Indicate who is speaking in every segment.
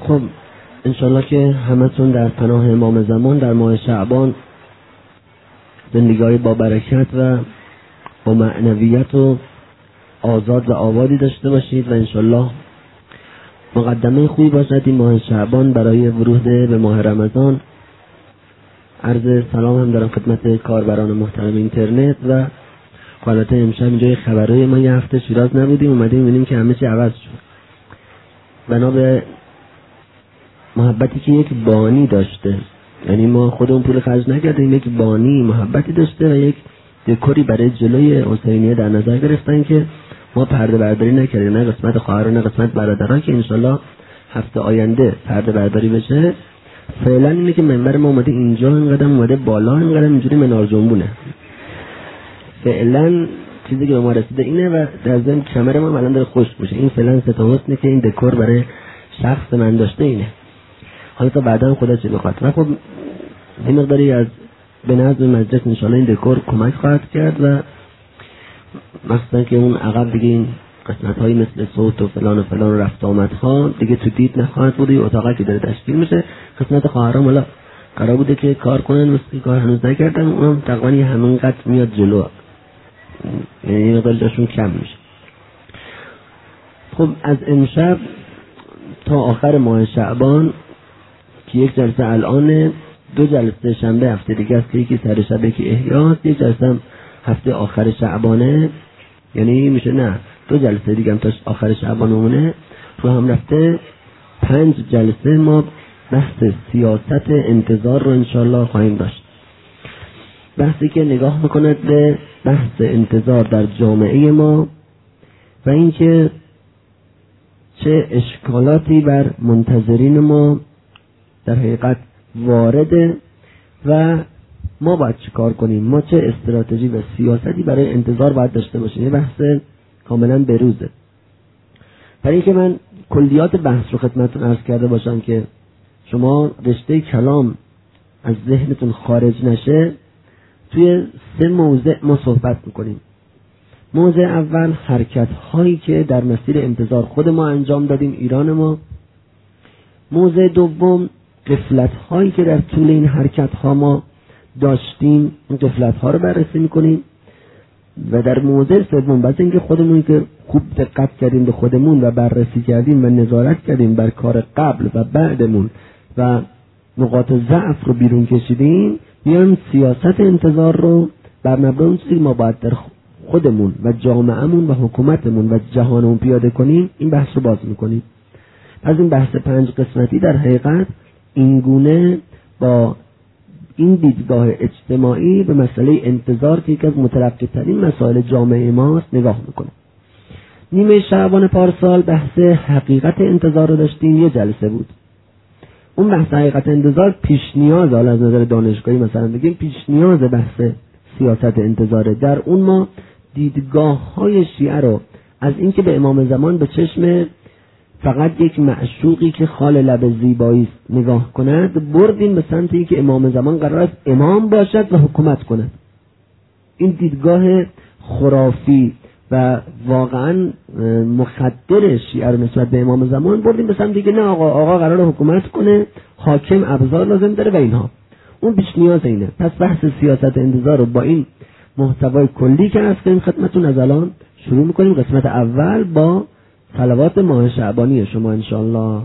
Speaker 1: خب انشالله که همتون در پناه امام زمان در ماه شعبان زندگی با برکت و با معنویت و آزاد و آبادی داشته باشید و انشالله مقدمه خوبی باشد این ماه شعبان برای ورود به ماه رمضان. عرض سلام هم دارم خدمت کاربران محترم اینترنت و البته امشب اینجای خبرهای ما یه هفته شیراز نبودیم، اومدیم می‌بینیم که همه چی عوض شد. بنا به محبتی که یک بانی داشته، یعنی ما خودمون پول خرج نکردیم، یک بانی محبتی داشته و یک دکوری برای جلوی حسینیه در نظر گرفتن که ما پرده برداری نکردیم، نه قسمت خواهر نه قسمت برادران، که انشالله هفته آینده پرده برداری بشه. فعلا اینه که منبر ما اومده اینجا، اینقدر اومده بالا، اینقدر اینجوری منار جنبونه. فعلا چیزی که به ما رسیده اینه و در ضمن کمر ما الان داره خشک میشه. این فعلا ستاوتنه که این دکور برای شخص من داشته اینه. حالا تا بعدا خدا چه بخواد. و خب این مقداری از به نظم مجلس انشالله این دکور کمک خواهد کرد و مثلا که اون عقب دیگه این قسمت هایی مثل صوت و فلان و رفت آمد ها دیگه تو دید نخواهد بود. اتاقی که داره تشکیل میشه قسمت خواهرام حالا قرار بوده که کار کنن، مثل کار هنوز نکردن، اونم تقریبا همون قد میاد جلو، یعنی مقدار جاشون کم میشه. خب از امشب تا آخر ماه شعبان که یک جلسه الان، دو جلسه شنبه هفته دیگه است که یکی سر شب که احیاست، یک جلسه هم هفته آخر شعبانه، یعنی میشه نه دو جلسه دیگه هم تا آخر شعبان مونه، رو هم رفته 5 جلسه ما بحث سیاست انتظار رو انشالله خواهیم داشت. بحثی که نگاه میکند به بحث انتظار در جامعه ما و اینکه چه اشکالاتی بر منتظرین ما در حقیقت وارده و ما باید چه کار کنیم، ما چه استراتژی و سیاستی برای انتظار باید داشته باشیم. یه بحث کاملا بروزه. برای اینکه من کلیات بحث رو خدمتتون عرض کرده باشم که شما رشته کلام از ذهنتون خارج نشه، توی 3 موضع ما صحبت میکنیم. موضع اول حرکت هایی که در مسیر انتظار خود ما انجام دادیم ایران ما. موضع دوم غفلت هایی که در طول این حرکت ها ما داشتیم، این غفلت ها رو بررسی میکنیم. و در موضع سوم بعد اینکه خودمون که خوب دقت کردیم به خودمون و بررسی کردیم و نظارت کردیم بر کار قبل و بعدمون و نقاط ضعف رو بیرون کشیدیم، میایم سیاست انتظار رو بر مبنای اون چیزی ما باید در خودمون و جامعهمون و حکومتمون و جهانمون پیاده کنیم، این بحث رو باز میکنیم. از این بحث 5 قسمتی در حقیقت اینگونه با این دیدگاه اجتماعی به مسئله انتظار که یکی از مترقی ترین مسائل جامعه ماست نگاه میکنه. نیمه شعبان پارسال بحث حقیقت انتظار رو داشتیم، یه جلسه بود. اون بحث حقیقت انتظار پیش نیاز، حالا از نظر دانشگاهی مثلا بگیم پیش نیاز بحث سیاست انتظاره. در اون ما دیدگاه های شیعه رو از اینکه به امام زمان به چشم فقط یک معشوقی که خال لب زیبایی است نگاه کند، بردیم به سمتی که امام زمان قرار است امام باشد و حکومت کند. این دیدگاه خرافی و واقعا مخدر شیعه رو نسبت به امام زمان بردیم به سمتی که نه آقا قرار حکومت کنه، حاکم ابزار لازم داره و اینها. اون بیش نیاز اینه. پس بحث سیاست انتظار رو با این محتوای کلی که هست کنیم خدمتتون از الان شروع میکنیم. قسمت اول با صلوات ماه شعبانی شما انشاءالله.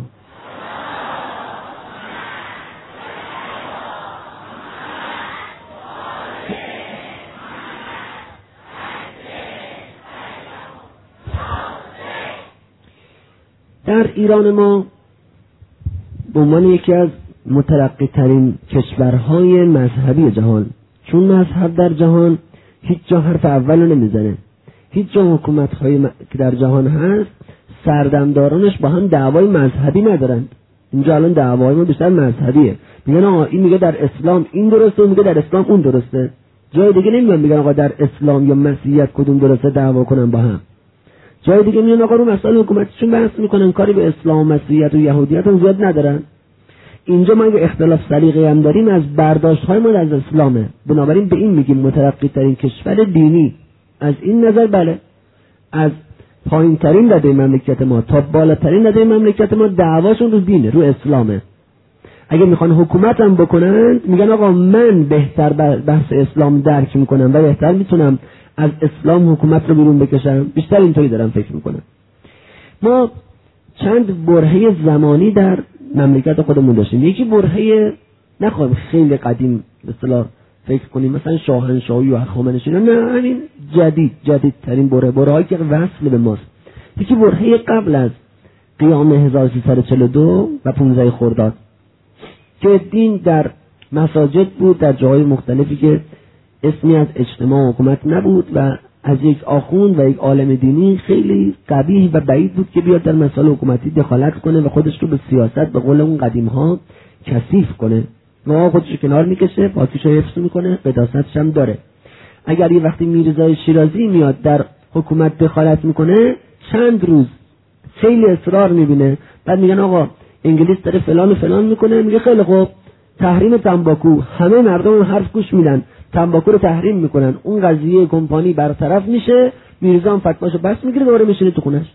Speaker 1: در ایران ما به عنوان یکی از مترقی ترین کشورهای مذهبی جهان، چون مذهب در جهان هیچ جا حرف اول رو نمیزنه، هیچ جا حکومت‌هایی که در جهان هست سردمدارانش با هم دعوای مذهبی ندارند. اینجا الان دعوای ما بیشتر مذهبیه. میگن آقا این میگه در اسلام این درسته، میگه در اسلام اون درسته. جای دیگه نمیگن میگن آقا در اسلام یا مسیحیت کدوم درسته دعوا کنن با هم. جای دیگه میگن آقا رو مسائل حکومتیشون بحث میکنن، کاری به اسلام و مسیحیت و یهودیت هم زیاد ندارن. اینجا ما اگه اختلاف سلیقه هم داریم از برداشت‌های ما از اسلامه. بنابراین به این میگیم مترقی ترین کشور دینی. از این نظر بله، از پایین ترین رده مملکت ما تا بالاترین رده مملکت ما دعواشون رو دینه، رو اسلامه. اگه میخوان حکومت هم بکنن میگن آقا من بهتر بحث اسلام درک میکنم و بهتر میتونم از اسلام حکومت رو بیرون بکشم، بیشتر اینطوری دارم فکر میکنم. ما چند برهه زمانی در مملکت خودمون داشتیم. یکی برهه نخواهیم خیلی قدیم به اصطلاح فکر کنیم مثلا شاهنشاهی و هخامنشیان، نه همین جدید ترین برهه‌ای که وصل به ماست. یکی برهه قبل از قیام 1342 و 15 خرداد که دین در مساجد بود، در جاهای مختلفی که اسمی از اجتماع حکومت نبود و از یک آخوند و یک عالم دینی خیلی قبیح و بعید بود که بیاد در مسائل حکومتی دخالت کنه و خودش رو به سیاست به قول اون قدیم ها کثیف کنه. و خودش رو کنار میکشه، پاکیش رو حفظ میکنه، قداستش هم داره. اگر یه وقتی میرزای شیرازی میاد در حکومت دخالت میکنه، چند روز خیلی اصرار میبینه، بعد میگن آقا انگلیس داره فلان و فلان میکنه، میگه خیلی خوب تحریم تنباکو، همه مردم حرف گوش میدن، تنباکو رو تحریم میکنن، اون قضیه کمپانی برطرف میشه، میرزا هم فتواشو بس میگیره، دوباره میشینه تو خونش.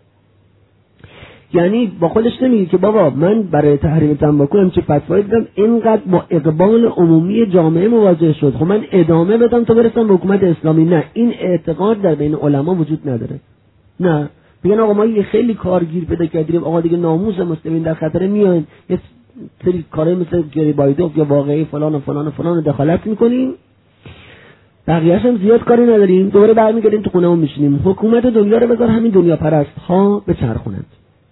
Speaker 1: یعنی با خودش نمیگه که بابا من برای تحریم تنباکو همچین فتوایی دیدم، اینقدر با اقبال عمومی جامعه مواجه شد، خب من ادامه بدم تا برسم به حکومت اسلامی. نه، این اعتقاد در بین علما وجود نداره. نه، میگن آقا ما یه خیلی کارگیر پیدا کردیم، آقا دیگه ناموس مسلمین در خطر، میایم یه سری کارهای مثل گریبایدوف یا واقعی فلان و فلان و فلان دخالت میکنیم، بقیه‌اش هم زیاد کاری نداریم، دوباره برمیگردیم تو خونه‌مون میشینیم. حکومت دنیا رو بذار همین دنیا پرست ها بچرخونند.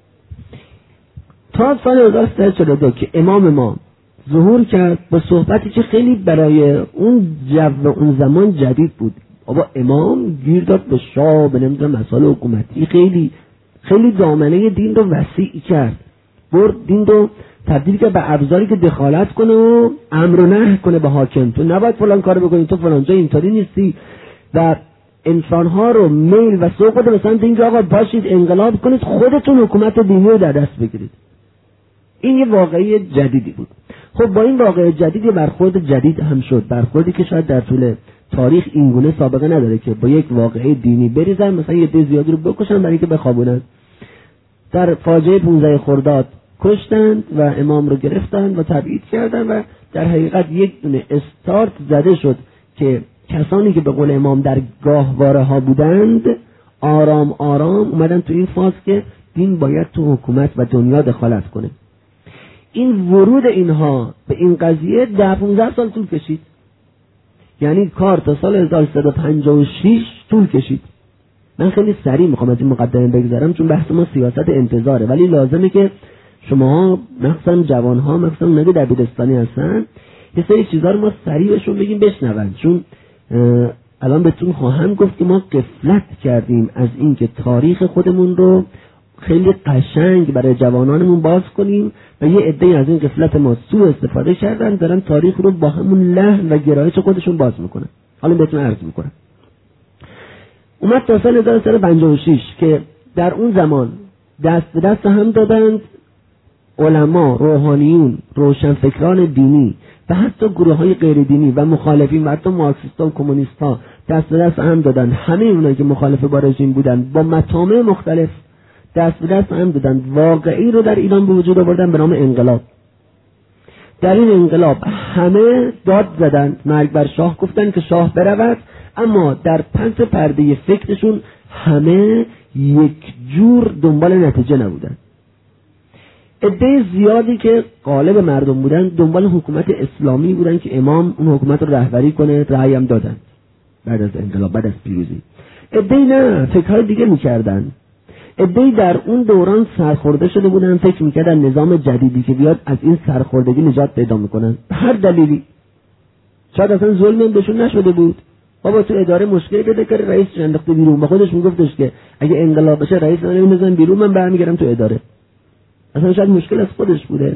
Speaker 1: تا سال 1342 که امام ما ظهور کرد با صحبتی که خیلی برای اون جو اون زمان جدید بود. بابا امام گیر داد به شاه، به نمیدونم مسائل حکومتی، خیلی خیلی دامنه دین رو وسیع کرد، برد دین رو تبدیل کرد به ابزاری که دخالت کنه و امر و نهی کنه به حاکم، تو نباید فلان کارو بکنی، تو فلان جا اینطوری نیستی، و انسانها رو میل و سوق بده مثلا اینجا آقا باشید انقلاب کنید، خودتون حکومت دینی رو در دست بگیرید. این یه واقعی جدیدی بود. خب با این واقعی جدید یه برخورد جدید هم شد، برخوردی که شاید در طول تاریخ اینگونه سابقه نداره که با یک واقعی دینی بریزن، مثلا یه عده زیادی رو بکشن برای اینکه بخوابونن. در فاجعه 15 خرداد کشتند و امام رو گرفتن و تبعید کردن و در حقیقت یک دونه استارت زده شد که کسانی که به قول امام در گاهواره ها بودند آرام آرام اومدن تو این فاز که دین باید تو حکومت و دنیا دخالت کنه. این ورود اینها به این قضیه 15 سال طول کشید، یعنی کار تا سال 1356 طول کشید. من خیلی سریع میخوام از این مقدمه بگذرم چون بحث ما سیاست انتظاره، ولی لازمه که شما مخصوصا جوانها، مخصوصا اونایی که دبیرستانی هستن، یه سری چیزا رو ما سریع بهشون بگیم بشنون، چون الان بهتون خواهم گفت که ما غفلت کردیم از این که تاریخ خودمون رو خیلی قشنگ برای جوانانمون باز کنیم و یه عده از این غفلت ما سوء استفاده کردن، دارن تاریخ رو با همون لحن و گرایش خودشون باز میکنن. حالا بهتون عرض میکنم. اومد تا سال 1356 که در اون زمان دست به دست هم دادند علما، روحانیون، روشنفکران دینی و حتی گروه های غیر دینی و مخالفین و حتی مارکسیستا و کمونیستا دست به دست هم دادند. همه اونایی که مخالف با رژیم بودن با مطامع مختلف دست به دست هم دادند، واقعی رو در ایران به وجود آوردن به نام انقلاب. در این انقلاب همه داد زدند، مرگ بر شاه گفتند که شاه برود، اما در پس پرده فکرشون همه یک جور دنبال نتیجه نبودند. عده زیادی که غالب مردم بودن دنبال حکومت اسلامی بودن که امام اون حکومت رو رهبری کنه، رأی هم دادن بعد از انقلاب، بعد از پیروزی. عده نه، فکرهای دیگه میکردن. عده در اون دوران سرخورده شده بودن، فکر میکردن نظام جدیدی که بیاد از این سرخوردگی نجات پیدا میکنن، هر دلیلی. شاید اصلا ظلمی هم بهشون نشده بود، بابا تو اداره مشکلی پیدا کرد، رئیس انداخته بیرون، با خودش میگفتش که اگه انقلاب بشه رئیس منو میذارن بیرون، من برمیگردم تو اداره. اصلا شاید مشکل از خودش بوده.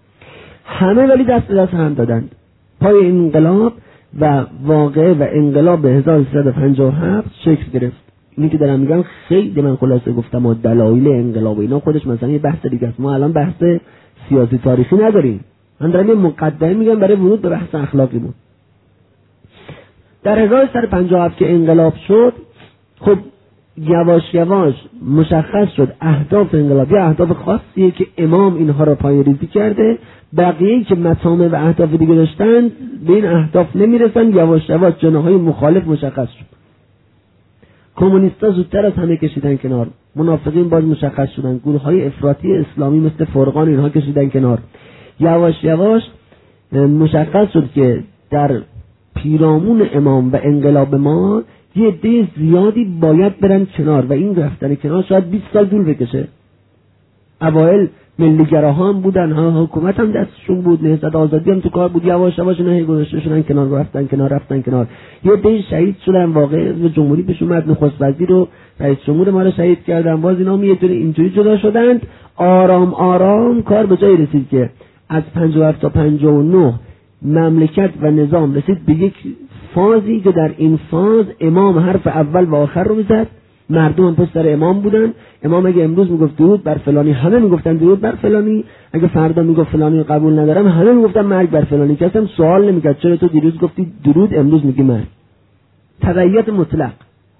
Speaker 1: همه ولی دست به دست هم دادند پای این انقلاب و واقعه و انقلاب 1357 شکل گرفت. اینی که دارم میگم خیلی من خلاصه گفتم و دلایل انقلاب اینا خودش مثلا یه بحث دیگه است. ما الان بحث سیاسی تاریخی نداریم، من دارم یه مقدمه میگم برای ورود به بحث اخلاقی بود. در 1357 که انقلاب شد، خب یواش یواش مشخص شد اهداف انقلاب یا اهداف خاصیه که امام اینها را پایه‌ریزی کرده، بقیه‌ای که مطامع و اهداف دیگه داشتن به این اهداف نمیرسن. یواش یواش جناح‌های مخالف مشخص شد. کمونیست‌ها زودتر از همه کشیدن کنار، منافقین باز مشخص شدن، گروه‌های افراطی اسلامی مثل فرقان اینها کشیدن کنار. یواش یواش مشخص شد که در پیرامون امام و انقلاب ما یه عده زیادی باید برن کنار و این رفتن کنار شاید 20 سال طول بکشه. اوائل ملیگراها هم بودن، حکومت هم دستشون بود، نهضت آزادی هم تو کار بود، یواش یواش اینا گذاشته شدن کنار، رفتن کنار. یه عده شهید شدن، واقعا حزب جمهوری پیش اومد، نخست وزیر و رئیس جمهور ما رو شهید کردن، باز اینا اینجوری جدا شدند. آرام آرام کار به جایی رسید که از 57 تا 59 مملکت و نظام رسید به یک فازی که در این فاز امام حرف اول و آخر رو میزد. مردم هم پشت سر امام بودن. امام اگه امروز میگفت درود بر فلانی، همه میگفتن درود بر فلانی. اگه فردا میگفت فلانی رو قبول ندارم، همه میگفتن مرگ بر فلانی. کسی هم سوال نمیکرد چرا تو دیروز گفتی درود امروز میگی مرگ. تبعیت مطلق.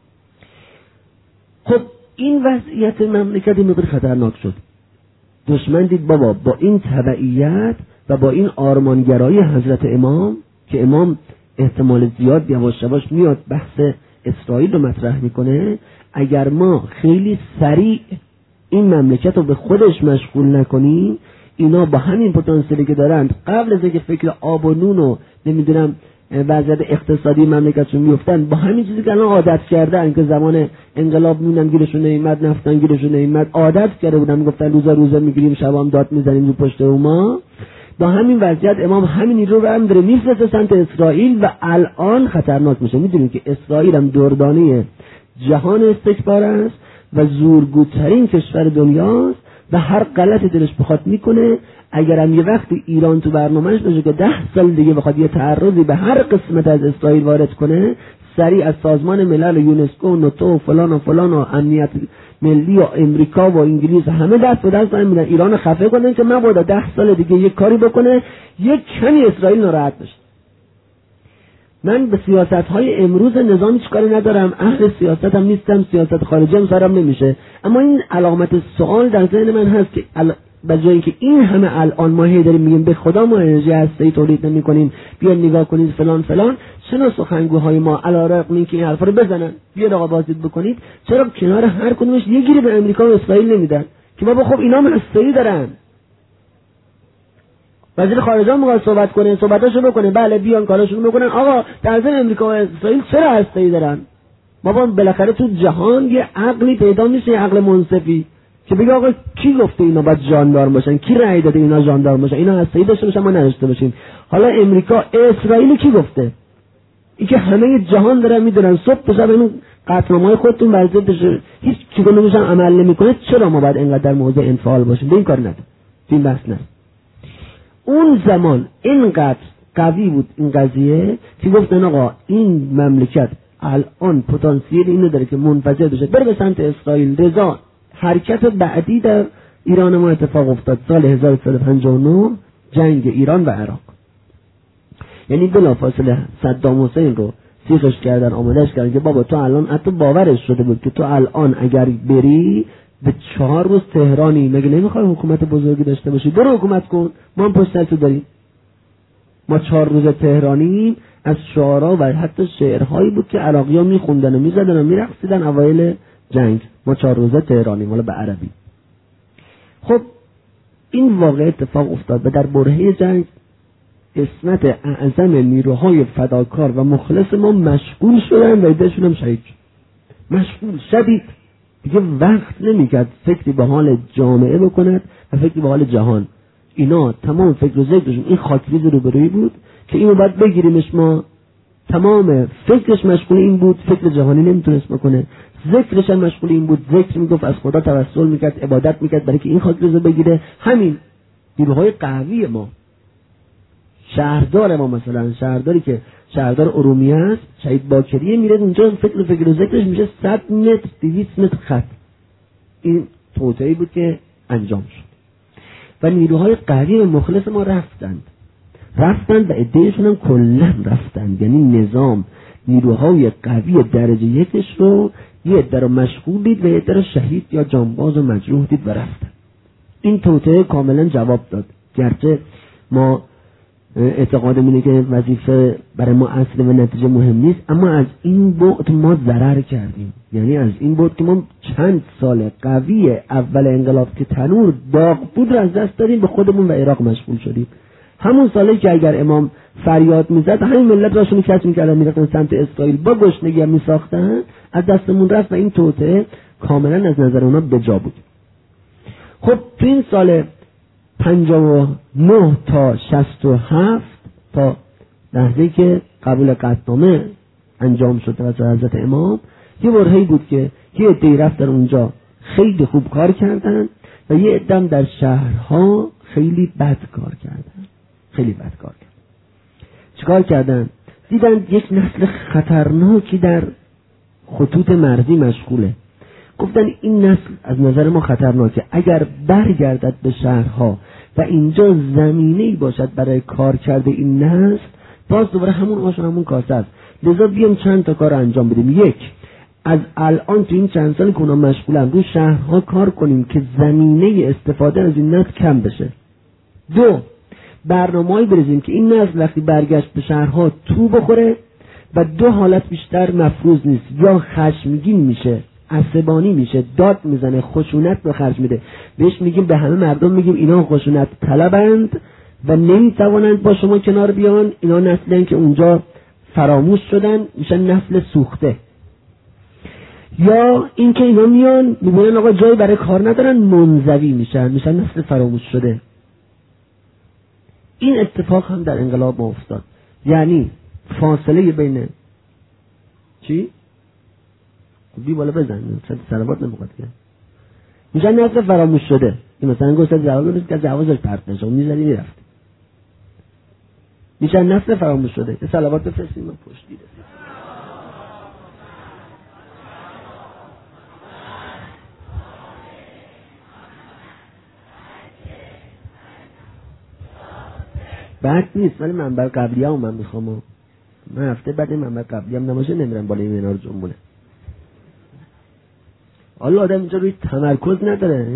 Speaker 1: خب این وضعیت مملکت مقدار خطرناک شد. دشمن دید بابا با این تبعیت و با این آرمانگرایی حضرت امام که امام احتمال زیاد یواش یواش میاد بحث اسرائیل رو مطرح میکنه، اگر ما خیلی سریع این مملکت رو به خودش مشغول نکنیم، اینا با همین پتانسیلی که دارند قبل از اینکه فکر آب و نون و نمیدونم وضعیت اقتصادی مملکتشون میفتن، با همین چیزی که الان عادت کردن که زمان انقلاب نونم گیرشون نیامد، نفتن گیرشون نیامد، عادت کرده بودن میگفتن روزا میگیریم، شبام داد میزنیم رو پشت اوما. با همین وضعیت امام همین رو هم داره میفرسته سمت اسرائیل و الان خطرناک میشه. میدونیم که اسرائیل هم دردانه جهان استکبار است و زورگوترین کشور دنیاست و هر غلطی دلش بخواد میکنه. اگر هم یه وقتی ایران تو برنامهش باشه که 10 سال دیگه بخواد یه تعرضی به هر قسمت از اسرائیل وارد کنه، سریع از سازمان ملل و یونسکو و نوتو و فلان و امنیت ملی و امریکا و انگلیس همه دست به دست میدن ایران خفه کنن که مبادا 10 سال دیگه یک کاری بکنه یک کمی اسرائیل ناراحت بشه. من به سیاست‌های امروز نظامی چیکاری ندارم، اهل سیاست هم نیستم، سیاست خارجی هم سرم نمیشه، اما این علامت سوال در ذهن من هست که به جای اینکه این همه الان ما هی داریم میگیم به خدا ما انرژی هسته‌ای تولید نمی‌کنیم، بیاین نگاه کنید فلان، چرا سخنگوهای ما علیرغم اینکه این حرفا رو بزنن بیاد آقا بازدید بکنید، چرا کنار هر کدومش یه گیری به امریکا و اسرائیل نمیدن که بابا خب اینا هم هسته‌ای دارن. وزیر خارجه میخواد صحبت کنه، صحبتاشو بکنه، بله بیان کاراشون بکنن. آقا در ضمن امریکا و اسرائیل چرا هسته‌ای دارن؟ بابا بالاخره تو جهان یه عقلی پیدا میشه، یه عقل منصفی که بگه آقا کی گفته اینا باید جاندار باشن، کی رأی داده اینا جاندار باشن، اینا هسته‌ای داشته باشن ما نداشته باشیم. حالا امریکا اسرائیل کی گفته؟ این که همه جهان دارن میدونن صبح تا شب این قطعنامه‌های خودتون برزه بشه، هیچ چیزی هم عمل نمیکنه، چرا ما باید اینقدر در موضوع انفعال باشیم؟ به این کار نده، این بحث نه. اون زمان اینقدر قوی بود این قضیه که گفتن آقا این مملکت الان پتانسیل اینو داره که منفجر بشه، بره به سمت اسرائیل. رضا حرکت بعدی در ایران ما اتفاق افتاد سال 1359، جنگ ایران و عراق. یعنی بلافاصله صدام حسین رو سیخش کردن، آمادش کردن که بابا تو الان حتی باورش شده بود که تو الان اگر بری به 4 روز تهرانی، مگه نمیخوای حکومت بزرگی داشته باشی؟ برو حکومت کن، ما هم پشت سرت داریم. ما 4 روز تهرانی از شعرها و حتی شعرهایی بود که عراقی‌ها میخوندن و میزدن و میرقصیدن اوایل جنگ. ما 4 روزه تهرانی، مالا به عربی. خب این واقع اتفاق افتاد و در برهه جنگ قسمت اعظم نیروهای فداکار و مخلص ما مشغول شدن و ایدهشون هم شهید شد. مشغول شدید دیگه وقت نمیکرد فکری به حال جامعه بکند و فکری به حال جهان. اینا تمام فکر و ذکرشون این خاکریز روبرویی بود که اینو باید بگیریمش. ما تمام فکرش مشغول این بود، فکر جهانی نمیتونست بکنه. ذکرش هم مشغول این بود، ذکر میگفت، از خدا توسل میکرد، عبادت میکرد برای که این خاکریز رو بگیره. همین نیروهای قوی ما، شهردار ما مثلا، شهرداری که شهردار ارومیه است، شهید باکریه، میره اونجا فکر و ذکرش میشه 100 متر 200 متر خط. این توطئه‌ای بود که انجام شد و نیروهای قوی و مخلص ما رفتند رفتند و عدهشون هم کلا رفتند. یعنی نظام نیروهای قوی درجه یکش رو یه عده رو مشغول دید و یه عده رو شهید یا جانباز و مجروح دید و رفتند. این توطئه کاملا جواب داد. گرچه ما اعتقادمون اینه که وظیفه برای ما اصل و نتیجه مهم نیست، اما از این بعد ما ضرر کردیم. یعنی از این بعد که ما چند سال قوی اول انقلاب که تنور داغ بود رو از دست دادیم، به خودمون و عراق مشغول شدیم. همون سالی که اگر امام فریاد میزد همین ملت راشون کش میکردن میرفتن سمت اسرائیل با گشنگی هم میساختن، از دستمون رفت و این توطئه کاملا از نظر اونا بجا بود. خب تو این سال 59 تا 67 تا لحظه‌ای که قبول قطعنامه انجام شد توسط حضرت امام، یه برهه‌ای بود که یه عده‌ای رفتن اونجا خیلی خوب کار کردن و یه عده‌ام در شهرها خیلی بد کار کردن. چیکار کردن؟ دیدن یک نسل خطرناکی در خطوط مرزی مشغوله. گفتن این نسل از نظر ما خطرناکه، اگر برگردد به شهرها و اینجا زمینه‌ای باشد برای کار کرده این نسل، باز دوباره همون آش و همون کاسه است. لذا بیام چند تا کار انجام بدیم. یک، از الان تو این چند سال که اونا مشغولن رو شهرها کار کنیم که زمینه استفاده از این نسل کم بشه. دو، برنامه‌ای بریزیم که این نسل وقتی برگشت به شهرها تو بخوره و دو حالت بیشتر مفروض نیست، یا خشمگین میشه، عصبانی میشه، داد میزنه، خشونت به خرج میده. بهش میگیم، به همه مردم میگیم اینا خشونت طلبند و نمیتوانند با شما کنار بیان، اینا نسلن که اونجا فراموش شدن، میشن نسل سوخته. یا اینکه اینا میان میبینن آقا جایی برای کار ندارن، منزوی میشن نسل فراموش شده. این اتفاق هم در انقلاب ما افتاد. یعنی فاصله بین چی؟ بی بالا بزن سلوات نمیخواد که میشن نسل فراموش شده. این مثلا گوشت جواب نیست که جوازش پرت نشه میذاری میرفت، میشن نسل فراموش شده. یه سلوات بفرستیم من پشت دیده. بعد نیست، ولی منبر قبلی هم من میخوام، من هفته بعد منبر قبلی هم نماشه نمیرم بالا این منار جنبونه. حالا آدم اینجا روی تمرکز نداره.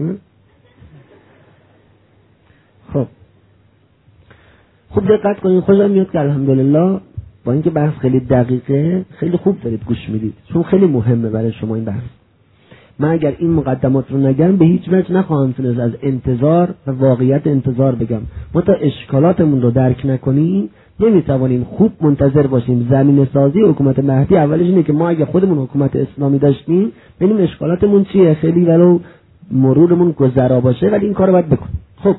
Speaker 1: خب دقت کنید، خوشم میاد که الحمدلله با اینکه بحث خیلی دقیقه خیلی خوب دارید گوش میدید، چون خیلی مهمه برای شما این بحث. من اگر این مقدمات رو نگم به هیچ وجه نخواهم تونست از انتظار و واقعیت انتظار بگم. ما تا اشکالاتمون رو درک نکنیم نمیتوانیم خوب منتظر باشیم. زمین سازی حکومت مهدی اولش اینه که ما اگه خودمون حکومت اسلامی داشتیم ببینیم اشکالاتمون چیه، خیلی ولو مرورمون گذرا باشه ولی این کارو باید بکنیم. خب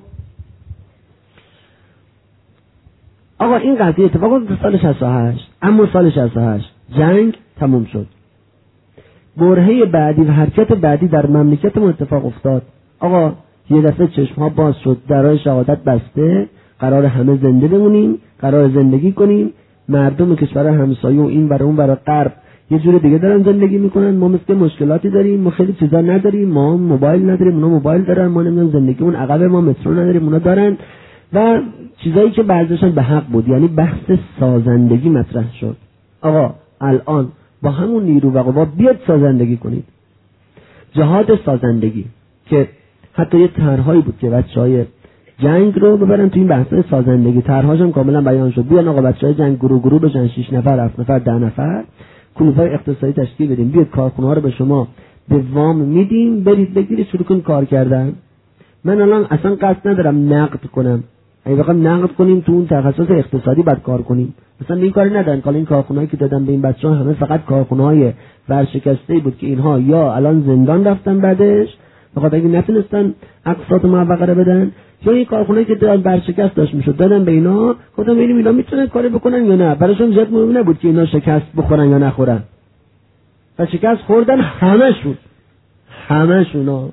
Speaker 1: آقا این قضیه اتفاق افتاد سال 68، اما سال 68 جنگ تموم شد. برهه بعدی و حرکت بعدی در مملکت ما اتفاق افتاد. آقا یه دفعه چشم‌ها باز شد، درای شهادت بسته، قرار همه زنده بمونیم، قرار زندگی کنیم. مردم کشور همسایه و این برای اون برای غرب یه جور دیگه دارن زندگی میکنن، ما مثل مشکلاتی داریم، ما خیلی چیزا نداریم، ما موبایل نداریم، اونا موبایل دارن، ما نمیدونم زندگیمون عقب، ما مترو نداریم، اونا دارن و چیزایی که بعضیشون به حق بود. یعنی بحث سازندگی مطرح شد. آقا الان با همون نیرو و قوا بیاد سازندگی کنید. جهاد سازندگی که حتی یه طرحهایی بود که بچهای جنگ رو ببرن تو این بحث سازندگی، طرحهاشون کاملا بیان شد. بیان آقا بچهای جنگ گروه بشن، 6 نفر، 7 نفر، 10 نفر، کلوفای اقتصادی تشکیل بدیم، بیاد کارخونه‌ها رو به شما به وام میدیم، برید بگیرید شروع کنید کار کردن. من الان اصلا قصد ندارم نقد کنم، اگه بخوام نقد کنیم تو اون تخصص اقتصادی بعد کار کنیم. مثلا این کاری ندارن که این کارخونه‌ای که دادن به این بچه‌ها همه فقط کارخونه‌های ورشکسته‌ای بود که اینها یا الان زندان رفتن بعدش بخاطر اینکه نتونستن اقساط موقعه رو بدن، یا این کارخونه‌ای که دادن ورشکست داشت میشد دادن به اینا، گفتم ببینیم اینا میتونن کاری بکنن یا نه. براشون زیاد مهم نبود که اینا شکست بخورن یا نخورن. و شکست خوردن همشون.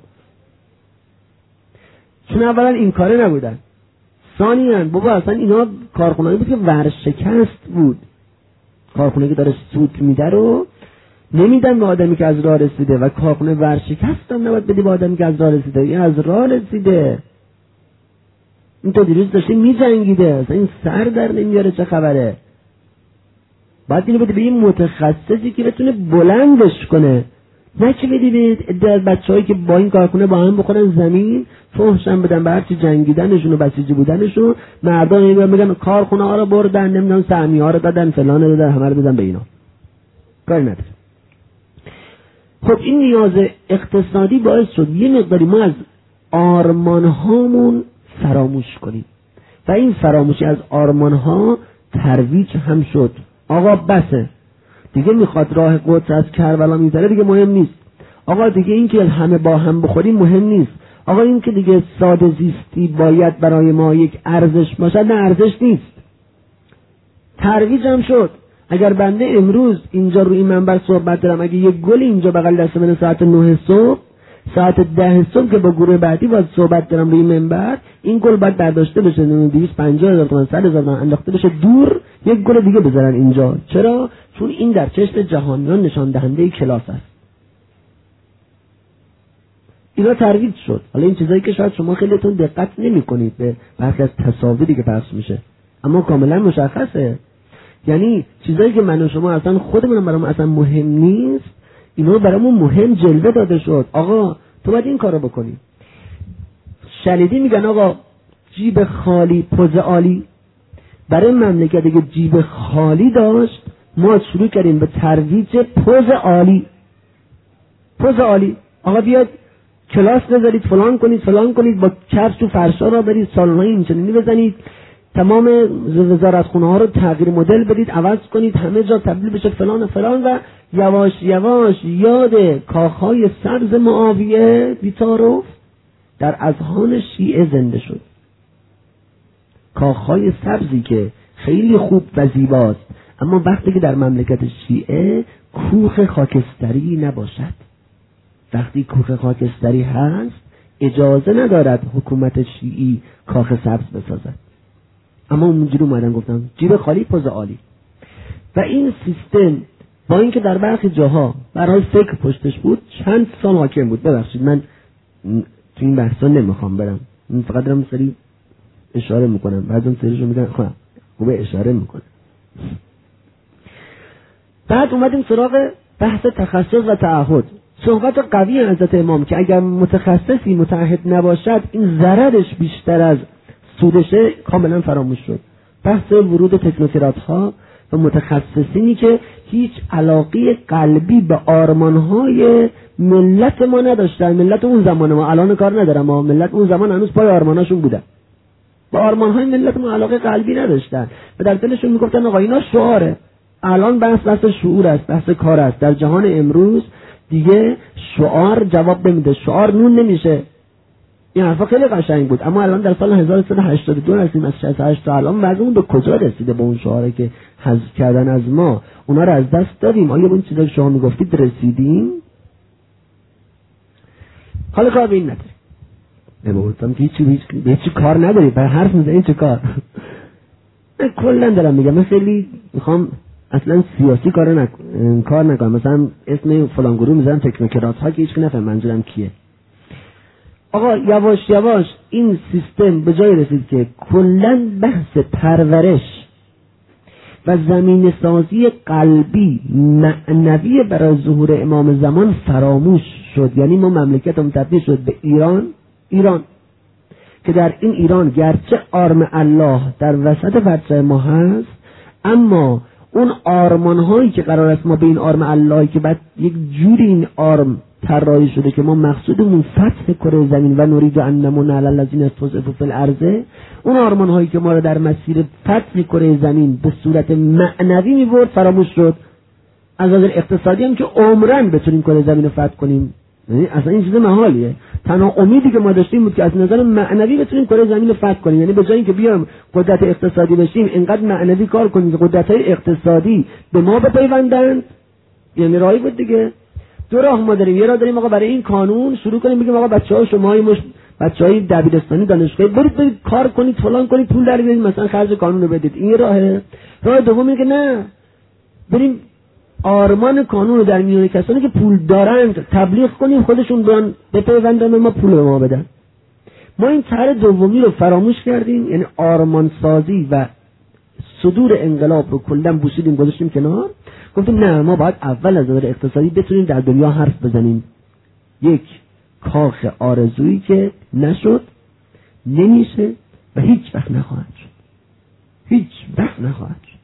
Speaker 1: چون اولا این کاره نبودن، ثانیاً بابا اصلا اینا کارخونه‌ای بود که ورشکست بود. کارخونه‌ای که داره سود میده رو نمیدن به آدمی که از راه رسیده و کارخونه ورشکست هم نباید بدی به آدمی که از راه رسیده. این از راه رسیده. این تا دیروز داشته می‌جنگیده، اصلا این سر در نمیاره چه خبره. باید اینو بده به یه متخصصی که بتونه بلندش کنه، نه که بدی به بچه‌هایی که با این کارخونه با هم بخورن زمین، فحشم بدن به هرچی جنگیدنشون و بسیجی بودنشون، مردان میگن کارخونه ها رو بردن، نمیدونم سهمیه ها رو دادن، فلان رو دادن، همه رو بدن به اینا، کاری نداره. خب این نیاز اقتصادی باعث شد یه مقداری ما از آرمان هامون فراموش کنیم و این فراموشی از آرمان ها ترویج هم شد. آقا بسه دیگه، میخواد راه قدس از کربلا میذاره دیگه مهم نیست. آقا دیگه این که همه با هم بخوریم مهم نیست. آقا این که دیگه ساده زیستی باید برای ما یک ارزش باشد، نه ارزش نیست. ترویج هم شد. اگر بنده امروز اینجا روی این منبر صحبت دارم، اگه یک گل اینجا بغل دست من ساعت 9 صبح، ساعت 10 صبح که با گروه بعدی باید صحبت دارم روی منبر، این گل باید برداشته بشه، 250,000 تومان 100,000 تومان انداخته بشه دور، یک گل دیگه بذارن اینجا. چرا؟ چون این در چشم جهانیان نشان دهنده کلاس است. اینا ترویج شد. حالا این چیزایی که شاید شما خیلیتون دقت نمی‌کنید به برخی از تصاویری که پخش میشه، اما کاملا مشخصه. یعنی چیزایی که من و شما اصلا خودمون برام اصلا مهم نیست، اینا برامون مهم جلوه داده شد. آقا تو باید این کارو بکنی. شلیدی میگن آقا جیب خالی پوز عالی. برای مملکت که جیب خالی داشت، ما شروع کردیم به ترویج پوز عالی. پوز عالی. آقا بیاد کلاس بذارید، فلان کنید، با کفش تو فرشا را برید، سالن‌های اینچنینی بزنید، تمام وزارتخونه ها رو تغییر مدل بدید، عوض کنید، همه جا تبدیل بشه فلان و یواش یواش یاد کاخهای سبز معاویه بی‌تعارف در اذهان شیعه زنده شد. کاخهای سبزی که خیلی خوب و زیباست، اما وقتی که در مملکت شیعه کوخ خاکستری نباشد، وقتی کوخ خاکستری هست اجازه ندارد حکومت شیعی کاخ سبز بسازد. اما اونجوری اومدن گفتم جیب خالی پوز عالی. و این سیستم با اینکه در برخی جاها برای فکر پشتش بود، چند سال حاکم بود. ببخشید من تو این بحثا نمیخوام برم، من فقط دارم سری اشاره میکنم، بعضی سریشو میگن خب خوبه اشاره میکنم. بعد اومدیم سراغ بحث تخصص و تعهد. صحبت قوی حضرت امام که اگر متخصصی متعهد نباشد این ضررش بیشتر از سودشه کاملا فراموش شد. بحث ورود تکنوکرات ها و متخصصینی که هیچ علاقه قلبی به آرمانهای ملت ما نداشتن. ملت اون زمان ما الان کار ندارم، ما ملت اون زمان هنوز پای آرماناشون بودن، با آرمانهای ملت ما علاقه قلبی نداشتن و در دلشون میگفتن آقا اینا شعاره. الان بحث شعور است، بحث کار است. در جهان امروز دیگه شعار جواب نمیده، شعار نون نمیشه. این حرفا خیلی قشنگ بود، اما الان در سال 1382 هستیم، از 68 تا الان وضعمون به کجا رسیده با اون شعاره که حذف کردن از ما؟ اونا رو از دست دادیم. آیا به اون چیزا که شما میگفتید رسیدیم؟ حالا کار به این نداریم. نمی‌گفتم که هیچی کار نداری، برای حرف میزنی چه کار؟ من کلا دارم میگم، من خیلی میخوام اصلا سیاسی کار نکنم. مثلا اسم فلان گروه میذارم تکنوکرات ها که هیچ کی نفهم منظورم کیه. آقا یواش یواش این سیستم به جای رسید که کلا بحث پرورش و زمین سازی قلبی معنوی برای ظهور امام زمان فراموش شد. یعنی ما مملکتمون تبدیل شد به ایران که در این ایران گرچه آرم الله در وسط پرچم ما هست، اما اون آرمان هایی که قرار است ما به این آرم اللهی که بعد یک جوری این آرم طراحی شده که ما مقصودمون فتح کره زمین و نرید ان نمن علی الذین استضعفوا فی الارض، اون آرمان هایی که ما رو در مسیر فتح کره زمین به صورت معنوی میبرد فراموش شد. از نظر اقتصادی هم که عمرن بتونیم کره زمین رو فتح کنیم، یعنی اصلا این چیز محالیه. تنها امیدی که ما داشتیم بود که از نظر معنوی بتونیم کره زمین رو فتح کنیم. یعنی به جای اینکه بیام قدرت اقتصادی بشیم، اینقدر معنوی کار کنیم که قدرت‌های اقتصادی به ما بپیوندن. یعنی راهی بود دیگه. دو راه ما داریم. یه راه داریم آقا برای این قانون شروع کنیم بگیم آقا بچه‌ها شماهای بچه‌های دبیرستانی دانشگاهی برید کار کنید، فلان کنید، پول در بیارید، مثلا خرج قانون رو بدید. این راهه. راه دوم اینه که نه، بریم آرمان قانون رو در میان کسانی که پول دارند تبلیغ کنیم، خودشون بیان بپیوندن ما پول به ما بدن. ما این طرح دومی رو فراموش کردیم، یعنی آرمانسازی و صدور انقلاب رو کلا بوسیدیم گذاشتیم کنار. گفتیم نه، ما باید اول از نظر اقتصادی بتونیم در دنیا حرف بزنیم. یک کاخ آرزویی که نشد، نمیشه و هیچ وقت نخواهد شد. هیچ وقت نخواهد شد.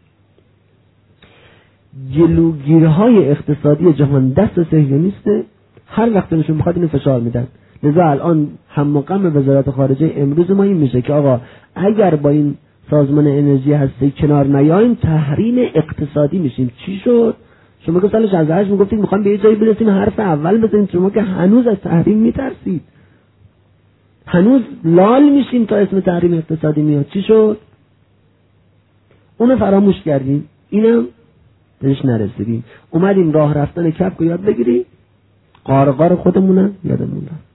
Speaker 1: جلوگیرهای اقتصادی جهان دست صهیونیسته، هر وقت نشون میخواد اینو فشار میدن. لذا الان هم و غم وزارت خارجه امروز ما این میشه که آقا اگر با این سازمان انرژی هستی کنار نیاییم تحریم اقتصادی میشیم. چی شد؟ شما که سال 68 میگفتید میخوام به یه جایی برسیم حرف اول بزنید، شما که هنوز از تحریم میترسید، هنوز لال میشین تا اسم تحریم اقتصادی میاد. چی شد؟ اونو فراموش کردیم، اینم بهش نرسیدیم. اومدیم راه رفتن کپک رو یاد بگیریم، قارقار خودمونم یادمون رفت.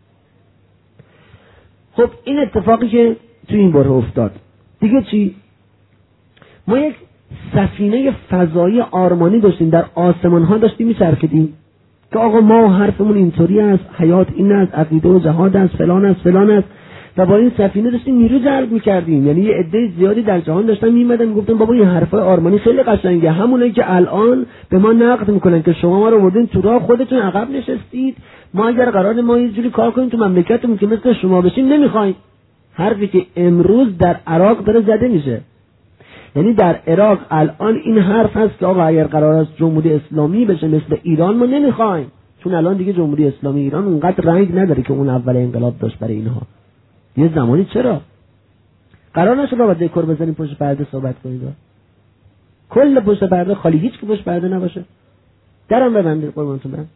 Speaker 1: خب این اتفاقی که تو این بره افتاد دیگه چی؟ ما یک سفینه فضایی آرمانی داشتیم، در آسمان ها داشتیم میچرخیدیم که آقا ما حرفمون اینطوری است، حیات این است، عقیده و جهاد است، فلان است فلان است، و با این سفینه داشتیم نیرو جلب میکردیم. یعنی یه عده زیادی در جهان داشتن میمدن میگفتن بابا این حرفای آرمانی خیلی قشنگه، همونایی که الان به ما نقد میکنن که شما ما رو بردین تو راه، خودتون عقب نشستید، ما اگر قرار ما یه جوری کار کنیم تو مملکتمون که مثل شما بشیم نمیخوایم. حرفی که امروز در عراق داره زده میشه. یعنی در عراق الان این حرف هست که آقا اگر قرار است جمهوری اسلامی بشه مثل ایران ما نمیخوایم، چون الان دیگه جمهوری اسلامی ایران اونقدر رنگ نداره که اون اول انقلاب داشت برای اینها. یه زمانی چرا قرار نشد با دکور بزنیم پشت پرده صحبت کنید، کل پشت پرده خالی، هیچ که پشت پرده نباشه، درم ببندید قربانتون برم.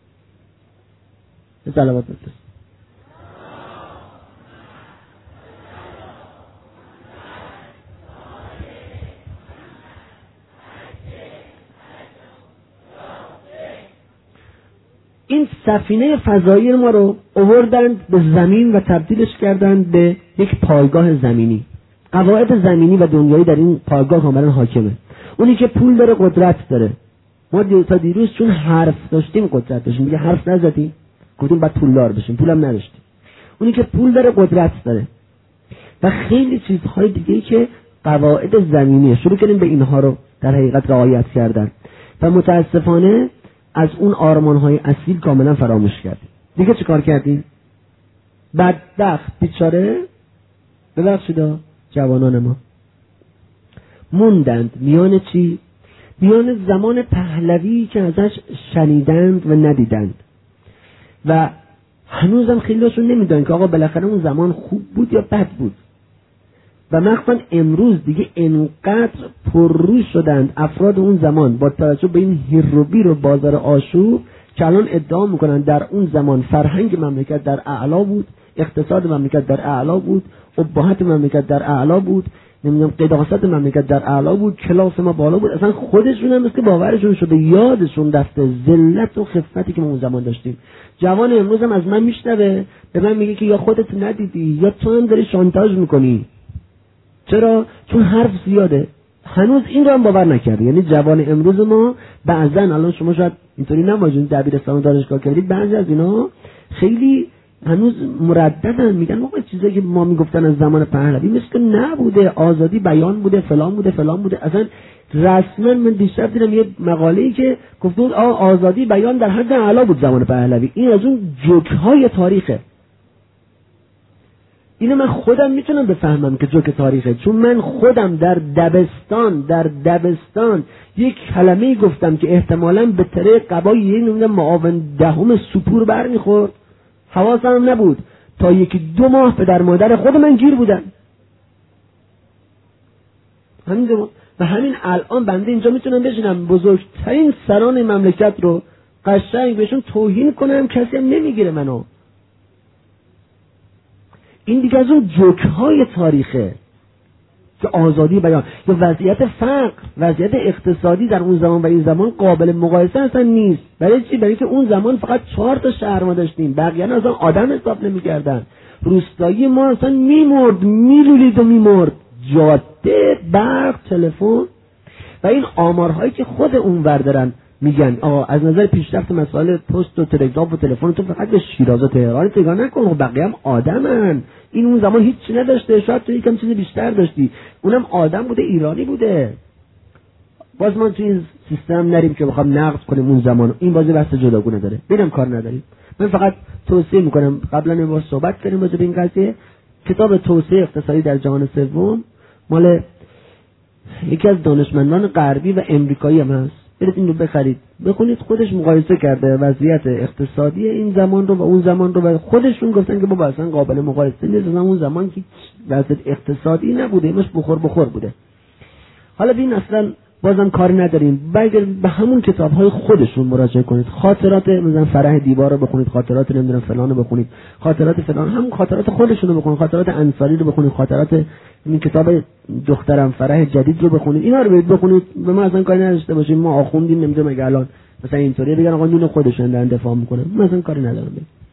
Speaker 1: صلوات بفرست. این سفینه فضایی ما رو آوردند به زمین و تبدیلش کردند به یک پایگاه زمینی. قواعد زمینی و دنیایی در این پایگاه کاملا حاکمه. اونی که پول داره قدرت داره. ما تا دیروز چون حرف داشتیم قدرت داشتیم، دیگه حرف نزدیم گفتیم باید پولدار بشیم، پولم نداشتیم. اونی که پول داره قدرت داره و خیلی چیزهای دیگه که قواعد زمینیه، شروع کردیم به اینها رو در حقیقت رعایت کردن و متاسفانه از اون آرمان‌های اصیل کاملا فراموش کردیم. دیگه چه کار کردیم؟ بدبخت بیچاره، ببخشید جوانان ما موندند میان چی؟ میان زمان پهلوی که ازش شنیدند و ندیدند و هنوزم خیلیشون نمیدونن که آقا بالاخره اون زمان خوب بود یا بد بود. و مخصوصا امروز دیگه انقدر پررو شدند افراد اون زمان با توجه به این هیروبیر و بازار آشوب که الان ادعا میکنن در اون زمان فرهنگ مملکت در اعلا بود، اقتصاد مملکت در اعلا بود، ابهت مملکت در اعلا بود، نمیدونم قداست مملکت در اعلا بود، کلاس ما بالا بود. اصلا خودشون هم مثل که باورشون شده، یادشون رفته ذلت و خفتی که ما اون زمان داشتیم. جوان امروز هم از من میشنوه به من میگه که یا خودت ندیدی یا تو هم داری شانتاژ میکنی. چرا؟ چون حرف زیاده. هنوز این رو هم باور نکرده. یعنی جوان امروز ما بعضا، الان شما شاید اینطوری نماجون دبیرستان و دانشگاه کردید، بعضی از اینا خیلی هنوز مرددن، میگن موقع چیزایی که ما میگفتن از زمان پهلوی مثل که نبوده، آزادی بیان بوده، فلان بوده فلان بوده. اصلا رسما من دیشب دیدم یه مقاله‌ای که گفت بود آزادی بیان در حد اعلا بود زمان پهلوی. این از اون جوک‌های تاریخه. اینو من خودم میتونم بفهمم که جوک تاریخه، چون من خودم در دبستان یک کلمه‌ای گفتم که احتمالاً به طریق قبای یه نمیدونم معاون دهم سپور برمیخورد، حواسم نبود تا یکی 2 ماه پدر مادر خود من گیر بودن. و همین الان بنده اینجا میتونم بشینم بزرگترین سران مملکت رو قشنگ بهشون توهین کنم، کسی هم نمیگیره منو. این دیگه از اون جوک‌های تاریخه که آزادی بیان یا وضعیت فقر، وضعیت اقتصادی در اون زمان و این زمان قابل مقایسه اصلا نیست. برای چی؟ برای که اون زمان فقط 4 تا شهر ما داشتیم، بقیه اصلا آدم حساب نمی‌کردن. روستایی ما اصلا میمرد، میلولید و میمرد. جاده، برق، تلفن و این آمارهایی که خود اونور دارن میگن آقا از نظر پیشرفت مسائل پست و تلگراف و تلفن تو فقط به شیراز و تهران نگاه نکن، بقیه هم آدمن. این اون زمان هیچ چیزی نداشته، شاید تو یکم چیز بیشتر داشتی، اونم آدم بوده، ایرانی بوده. باز ما تو این سیستم نریم که بخوام نقد کنیم اون زمانو، این بازی بحث جداگونه داره، ببینم کار نداریم. من فقط توصیه میکنم، قبلا این بار صحبت کردیم راجع به این قضیه، کتاب توسعه اقتصادی در جهان سوم مال یکی از دانشمندان غربی و امریکایی هم هست، برید این رو بخرید بخونید. خودش مقایسه کرده وضعیت اقتصادی این زمان رو و اون زمان رو و خودشون گفتن که بابا اصلا قابل مقایسه نیست، اون زمان که وضعیت اقتصادی نبوده، مش بخور بوده. حالا ببین اصلا بازم کاری نداریم، به همون کتاب‌های خودشون مراجعه کنید. خاطرات مثلا فرح دیوار رو بخونید، خاطرات نمیدونم فلان رو بخونید، خاطرات فلان، همون خاطرات خودشون رو بخونید، خاطرات انصاری رو بخونید، خاطرات این کتاب دخترم فرح جدید رو بخونید. اینا رو بخونید. به ما اصلا کاری نداشته باشیم ما آخوندیم نمیدونم اگه الان مثلا اینطوری بگن آقا نون خودشون دارن دفاع میکنن، من اصلا کاری ندارم.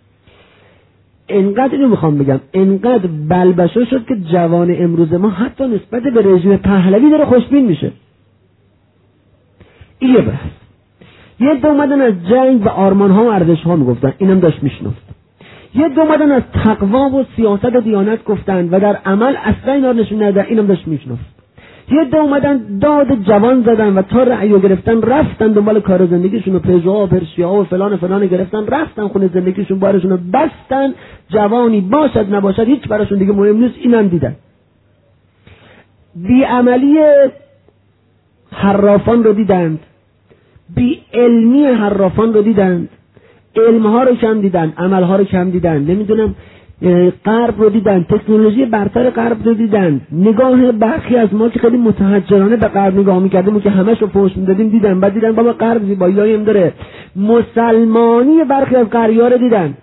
Speaker 1: انقدر اینو میخوام بگم، انقدر بلبشو شد که جوان امروز ما حتی نسبت به رژیم پهلوی داره خوشبین میشه. این بس یه دو اومدن از جنگ و آرمان ها و ارزش ها میگفتن، اینم داشت میشنفت. یه دو اومدن از تقوا و سیاست و دیانت گفتن و در عمل اصلا اینا نشون ندادن، اینم داشت میشنفت. یه دو اومدن داد جوان زدن و تا رأیو گرفتن رفتن دنبال کار زندگیشون و پژو و پرشیا و فلان گرفتن، رفتن خونه زندگیشون بارشون رو بستن. جوانی باشد نباشد هیچ براشون دیگه مهم نیست. اینم دیدن بی عملی حرافان رو دیدند، بی علمی حرافان رو دیدند، علمها رو کم دیدن، عملها رو کم دیدن، نمیدونم غرب رو دیدن، تکنولوژی برتر غرب رو دیدن، نگاه برخی از ما که خیلی متحجرانه به غرب نگاه میکردیم و که همش رو پشت میدادیم دیدن، بعد دیدن بابا غرب زیبایی‌هایی هم داره. مسلمانی برخی از غربی‌ها رو دیدن،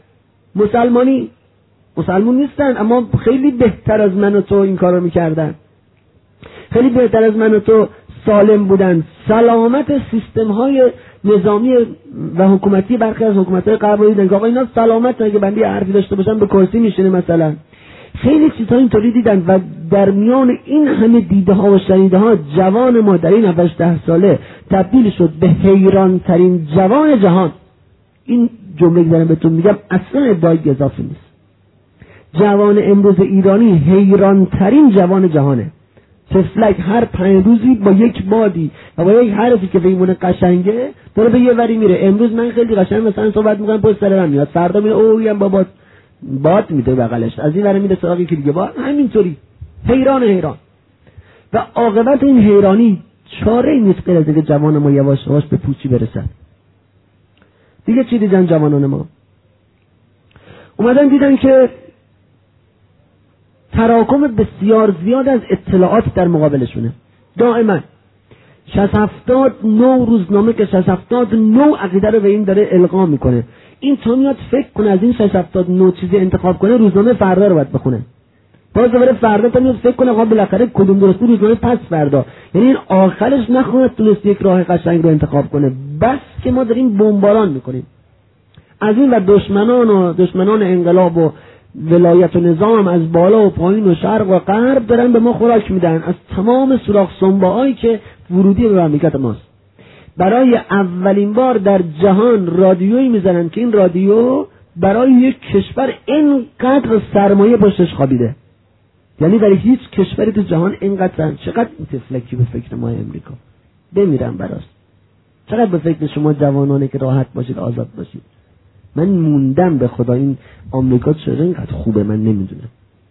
Speaker 1: مسلمون نیستن اما خیلی بهتر از من و تو این کار رو میکردن، خیلی بهتر از من و تو سالم بودن. سلامت سیستم های نظامی و حکومتی برخی از حکومت‌های غرب رو دیدن که آقا اینا سلامت، اگه بندی حرفی داشته باشن به کرسی میشینه مثلا. خیلی چیزها اینطوری دیدن و در میان این همه دیده ها و شنیده ها جوان ما در این 7-10 ساله تبدیل شد به حیران ترین جوان جهان. این جمله که دارم بهتون میگم اصلا ادعای اضافه نیست. جوان امروز ایرانی حیران ترین جوان جهانه. تفلک هر 5 روزی با یک بادی و با یک حرفی که بهمون قشنگه داره به یه وری میره. امروز من خیلی قشنگ مثلا صحبت میکنم پشت سر من میاد، فردا میره اویم بابا باد میده بغلش، از این ور میره سراغ یکی دیگه، همینطوری حیران و عاقبت این حیرانی چاره ای نیست غیر از اینکه جوان ما یواش یواش به پوچی برسن. دیگه چی دیدن جوانان ما؟ اومدن دیدن که تراکم بسیار زیاد از اطلاعات در مقابلشونه. دائما 60-70 نوع روزنامه که 60-70 نوع عقیده رو به این داره القا میکنه. این تا میاد فکر کنه از این 60-70 نوع چیزی انتخاب کنه، روزنامه فردا رو باید بخونه. باز دوباره فردا تا میاد فکر کنه آقا بالاخره کدوم درسته، روزنامه پس فردا. یعنی این آخرش نخواهد تونست یک راه قشنگ رو انتخاب کنه. بس که ما داریم بمباران میکنیم از این و دشمنان انقلاب و ولایت و نظام از بالا و پایین و شرق و غرب دارن به ما خوراک میدن از تمام سوراخ سنبه‌هایی که ورودی به مملکت ماست. برای اولین بار در جهان رادیویی میزنن که این رادیو برای یک کشور اینقدر سرمایه پشتش خوابیده. یعنی برای هیچ کشوری تو جهان اینقدر چقدر تفلکی به فکر ما امریکا بمیرن براش، چقدر به فکر شما جوانانه که راحت باشید آزاد باشید. من موندم به خدا این آمریکا چرا اینقدر خوبه من نمیدونم.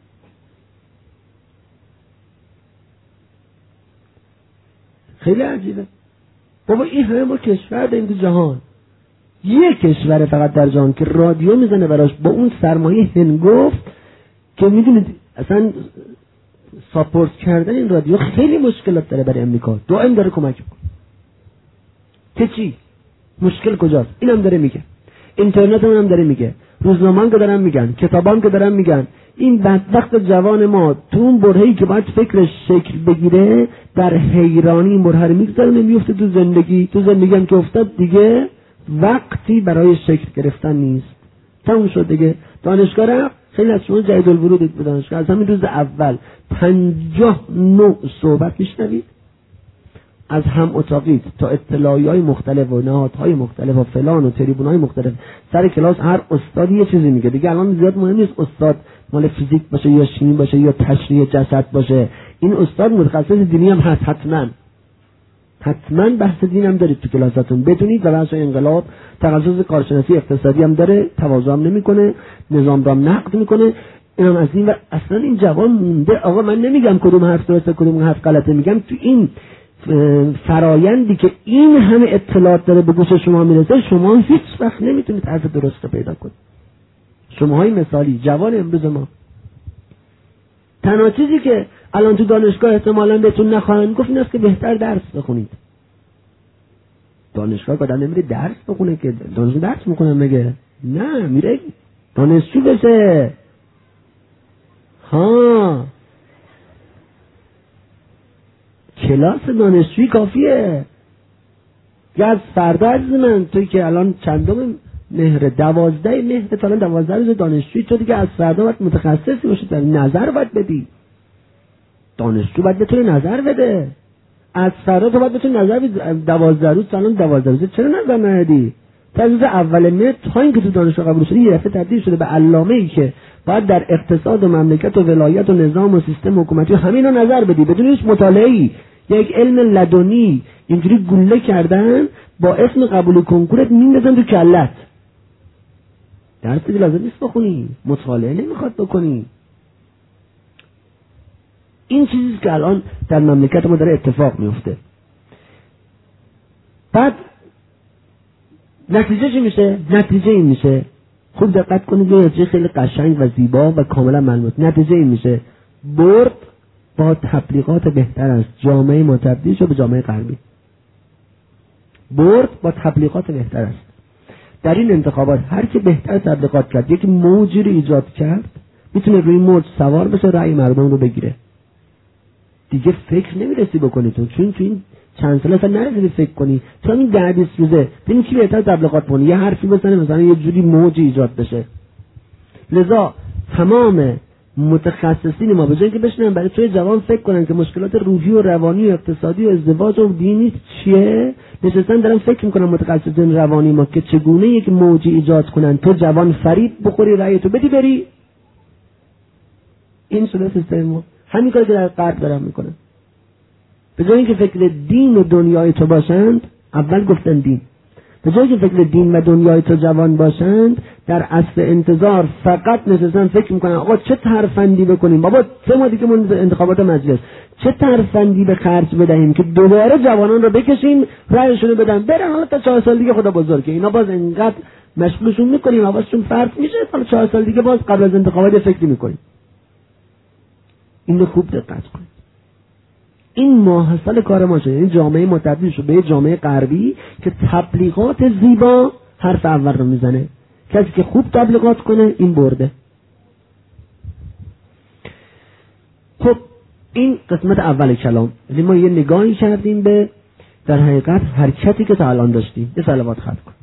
Speaker 1: خیلی عجیبه بابا، این همه ما کشور داریم تو جهان، یک کشور فقط در جهان که رادیو میزنه براش با اون سرمایه هنگفت که میدونید اصلا ساپورت کردن این رادیو خیلی مشکلات داره برای امریکا، دائم داره کمک میکنه. که چی؟ مشکل کجاست؟ اینم داره میگه، اینترنت هم داره میگه، روزنامه‌ها که دارن میگن، کتابان که دارن میگن. این بدبخت جوان ما تو اون برهه‌ای که باید فکرش شکل بگیره در حیرانی این برهه رو میگذاره، میفته تو زندگی هم که افتاد دیگه وقتی برای شکل گرفتن نیست. تموم شد دیگه. دانشگاه رفت، خیلی از شما جدید الورود به دانشگاه از همین روز اول 59 صحبت میشنوید، از هم اتاقیت تا اطلاعیه‌های مختلف و نهادهای مختلف و فلان و تریبون‌های مختلف سر کلاس هر استادی یه چیزی میگه دیگه. الان زیاد مهم نیست استاد مال فیزیک باشه یا شیمی باشه یا تشریح جسد باشه، این استاد متخصص دینی هم هست. حتما بحث دین هم دارید تو کلاساتون بدونید و بحث انقلاب تخصص کارشناسی اقتصادی هم داره، تواضع هم نمیکنه، نظام رو هم نقد میکنه. اینم از این و اصلا این جوان مونده. آقا من نمیگم کدوم حرف درسته کدوم حرف غلطه، میگم تو این فرایندی که این همه اطلاعات داره به گوش شما میرسه، شما هیچ وقت نمیتونید حرف درست پیدا کنید. شماهای مثالی جوان امروز ما، تنها چیزی که الان تو دانشگاه احتمالاً بهتون نخواهند گفت این است که بهتر درس بخونید. دانشگاه که آدم نمیره درس بخونه که دانشگاه درس میکنم مگه؟ نه، میره دانشجو بشه. کلاس دانشجویی کافیه. یا از فردا عزیز من، توی که الان چندم مهر 12 مهر تا الان 12 روز دانشجویی، تو دیگه از فردا باید متخصصی باشی، در نظر باید بدی. دانشجو باید بتونه نظر بده. از فردا تو باید بتونه نظر بدی. 12 روز الان 12 روز چرا نظر ندی؟ تا روز اول مهر تا اینکه تو دانشگاه قبول شدی یه دفعه تبدیل شده به علامه‌ای که باید در اقتصاد و مملکت و ولایت و نظام و سیستم حکومتی و همینا نظر بدی بدون هیچ مطالعه‌ای. یک علم لدنی اینجوری گله کردن با اسم قبول کنکورت میندازن تو کلت. درس دیگه لازم نیست بخونی، مطالعه نمیخواد بکنی. این چیزی که الان در مملکت ما داره اتفاق میفته. بعد نتیجه چی میشه؟ نتیجه این میشه، خوب دقت کنید، یه چیز خیلی قشنگ و زیبا و کاملا ملموس. نتیجه این میشه برد با تبلیغات بهتر است جامعه ما تبدیل شد به جامعه غربی. برد با تبلیغات بهتر است. در این انتخابات هر کی بهتر تبلیغات کرد، یک موجی رو ایجاد کرد، میتونه روی موج سوار بشه، رأی مردم رو بگیره. دیگه فکر نمیرسی بکنی چون تو این چند سال اصلا نرسیدی فکر کنی. تو این 10-20 روزه ببین کی بهتر تبلیغات کنه، یه حرفی بزنه مثلا یه جوری موج ایجاد بشه. لذا تمام متخصصین ما به جای اینکه بشینن برای توی جوان فکر کنن که مشکلات روحی و روانی و اقتصادی و ازدواج و دینی چیه، نشستن دارن فکر میکنن متخصصین روانی ما که چگونه یک موجی ایجاد کنن تو جوان فریب بخوری، رأی تو بدی بری. این شده سیستم ما. همین کاری که در غرب دارن میکنن. به جای اینکه فکر دین و دنیای تو باشند، اول گفتن دین، به جای که فکر دین و دنیای تو جوان باشند، در عصر انتظار فقط نشستن فکر میکنن آقا چه ترفندی بکنیم، بابا 3 ماه دیگه من انتخابات مجلس، چه ترفندی به خرج بدهیم که دوباره جوانان رو بکشیم رأیشون رو بدن برن، حالا تا 4 سال دیگه خدا بزرگه. اینا باز انقدر مشغولشون میکنیم حواسشون فرض میشه، حالا 4 سال دیگه باز قبل از انتخابات فکر میکنیم. اینو خوب دقت کنید. این ماحصل کار ما شده، یعنی جامعه ما تبدیل شد به یه جامعه غربی که تبلیغات زیبا حرف اول رو میزنه. کسی که خوب تبلیغات کنه این برده. خب این قسمت اول کلام، یعنی ما یه نگاهی کردیم به در حقیقت حرکتی که تا الان داشتیم. یه صلوات ختم کن.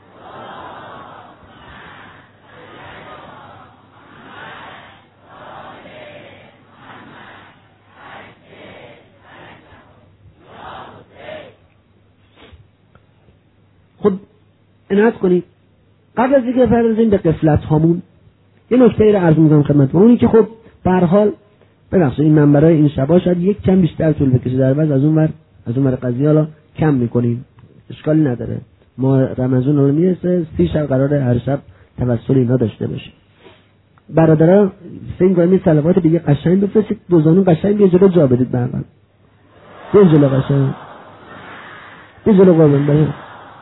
Speaker 1: خب عنایت کنید قبل از اینکه بپردازیم به قفلت هامون یه نکته رو عرض می‌کنم خدمتتون. اونی که خب به هر حال ببخشید این منبرای این شبا شاید یک کم بیشتر طول بکشه، در وضع از اون ور قضیه حالا کم می‌کنیم، اشکالی نداره. ما رمضان رو میرسه 30 شب قراره هر شب توسل اینا داشته باشیم. برادران فکر کنید صلوات دیگه قشنگ بفرستید، دوزانو قشنگ یه جلو جا بدید برام. یه جلو قشنگ. یه جلو قربان بریم.